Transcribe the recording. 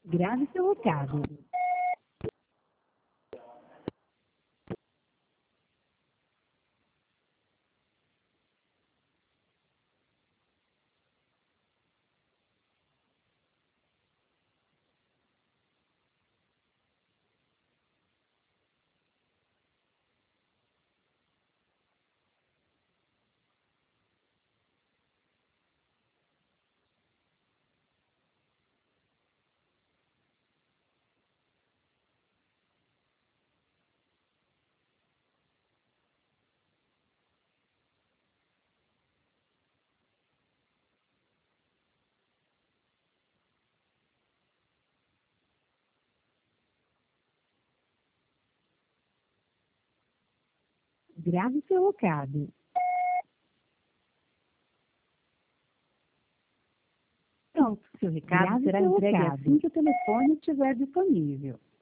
Grave seu recado. Grave seu recado. Pronto, seu recado será entregue assim que o telefone estiver disponível.